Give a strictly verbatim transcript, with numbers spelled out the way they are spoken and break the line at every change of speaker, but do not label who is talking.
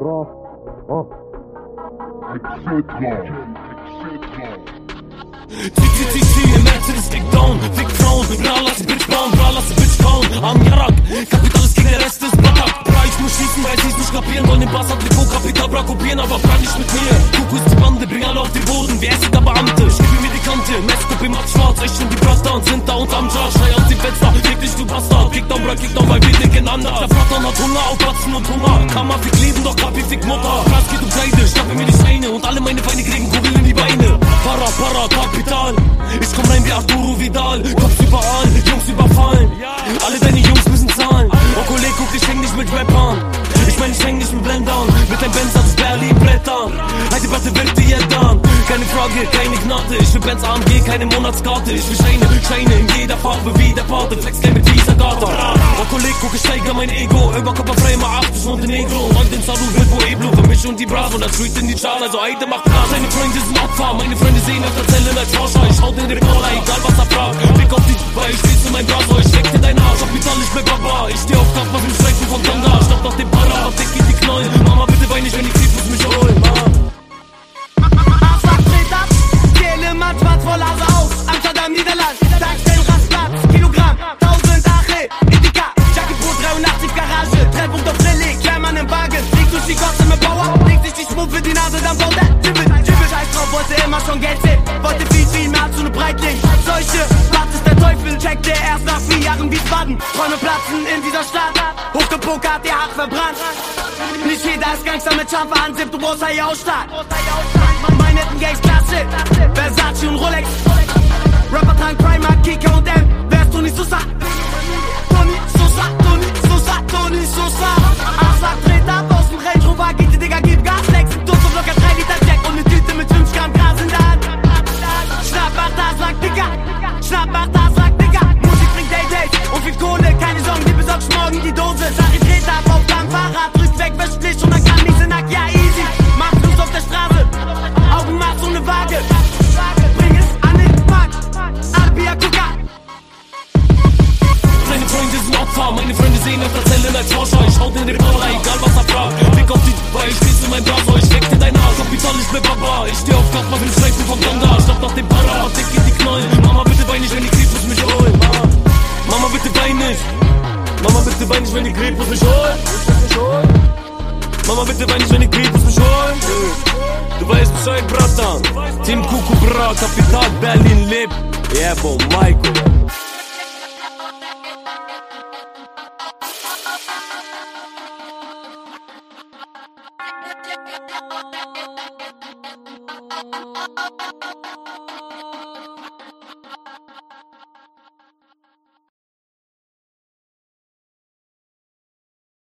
cetera. Oh.
T-T-T-T im Mercedes, Dick down, Dick Frauen, bra lass die Bitch bauen, bra lass die Bitch kauen. Am Jarak, Kapital ist gegen der Rest des Batak. Bra, ich muss schießen, weil sie's nicht kapieren wollen. Den Bass hat Trikot, Kapital, bra kopieren, aber bra nicht mit mir. Kuku ist die Bande, bring alle auf den Boden, wer ist der Beamte? Ich gebe mir die Kante, Messkopie macht schwarz, ich und die Brasta und sind da und am Jar. Schrei aus dem Fenster, leg dich, du Bastard. Kickdown, bra, Kickdown, weil wir dicken anders. Der Vater hat Hunger auf Batzen und Hunger. Kammer fick Leben, doch Kapi fick Mutter. Bras geht um Kreide, schnappe mir die Steine und alle meine Feinde kriegen Kugeln in die Beine. Para, para, Kapital. Ich komm rein wie Arturo Vidal, Kopf überall, Jungs überfallen. Alle deine Jungs müssen zahlen. Oh Kollege, guck, ich häng nicht mit Rappern. Ich mein, ich häng nicht mit Blendern. Mit deinem Benz aus Berlin Brettern. Halt die Platte wird dir dann. Keine Frage, keine Gnade. Ich will Benz A M G, keine Monatskarte. Ich will Scheine, Scheine in jeder Farbe wie der Pate. Flex gleich mit dieser Gata. Oh Kollege, guck, ich steigere mein Ego. Überkörperfrei mal achtzig Montenegro. Und den Salu wird Pueblo. Für mich und die Bravo, das Street in die Charla. Also Eide macht Gas. Meine Freunde sind Opfer. Meine Freunde sehen auf der Zelle als Forscher. Ich hau den Reporter, egal was er fragt. Blick auf die Dubai, ich steh zu meinem Braso. Ich steck dir deinen Arsch. Kapital, ich bleib Baba. Ich steh auf Kampf, mach den Streifen von Tonga. Schnapp nach dem Para, dick in die Knollen. Mama, bitte wein nicht, wenn ich krieg, muss mich holen.
Manchmal voll Hause auf, Amsterdam, Niederland. Tankstellen, Rastplatz, Kilogramm, tausend Ache, Indica, Jackie Pro dreiundachtzig Garage, Treffpunkt auf Relais, Kleinmann im Wagen, fliegt durch die Kotze mit Power, legt sich die Schmuck für die Nase, dann baut der Jibbel, Jibbel, scheiß drauf, wollte immer schon Geld sehen, wollte viel, viel mehr als so eine Breitling, Seuche, was ist der Teufel, checkt der erst nach vier Jahren Wiesbaden, Träume platzen in dieser Stadt, hochgepokert, ihr Hart verbrannt, nicht jeder ist Gangster mit scharfer Ansipp, du brauchst ja Ausstatt. Meine Gangs Klasse, Versace und Rolex. Rapper tragen Primark, Kika und M. Wer ist Tony Sosa? Tony Sosa, Tony Sosa, Tony Sosa. Asa dreht ab aus dem Range Rover, geht die Digga, gib Gas. Sechs Dutzend und locker drei Liter Jack und ne Tüte mit fünf Gramm Gras in der Hand. Schnapp, mach das, lag Digga. Schnapp, mach das, lag Digga. Musik bringt Day-Days und viel Kohle. Keine Sorgen, die besorgst morgen die Dose. Sari dreht ab auf deinem Fahrrad, drückt weg, wäscht Licht und dann kann diese Nack, ja easy. Mach Fuß auf der Straße. Augenmaß ohne Waage. Bring es an den Markt. Albia Kuka.
Meine Freunde sind Opfer. Meine Freunde sehen auf der Zelle als Forscher. Ich hau den Reporter, egal was er fragt. Blick auf die Dubai, ich steh zu meinem Braso. Ich weck dir deinen Arsch. Kapital, ich bleib Baba. Ich steh auf Kopf, mach den Streifen vom Tonga. Schnapp nach dem Para, dick in die Knollen. Mama, bitte wein nicht, wenn ich krieg, muss mich holen. Mama, bitte wein nicht. Mama, bitte wein nicht, wenn ich krieg, muss mich holen. Mama, bitte wein nicht, wenn ich krieg, muss mich holen. Du weißt Bescheid, Bratan. Team Kuku Bra, Kapital, Berlin lebt. Yeah, boy, Michael.
Thank you.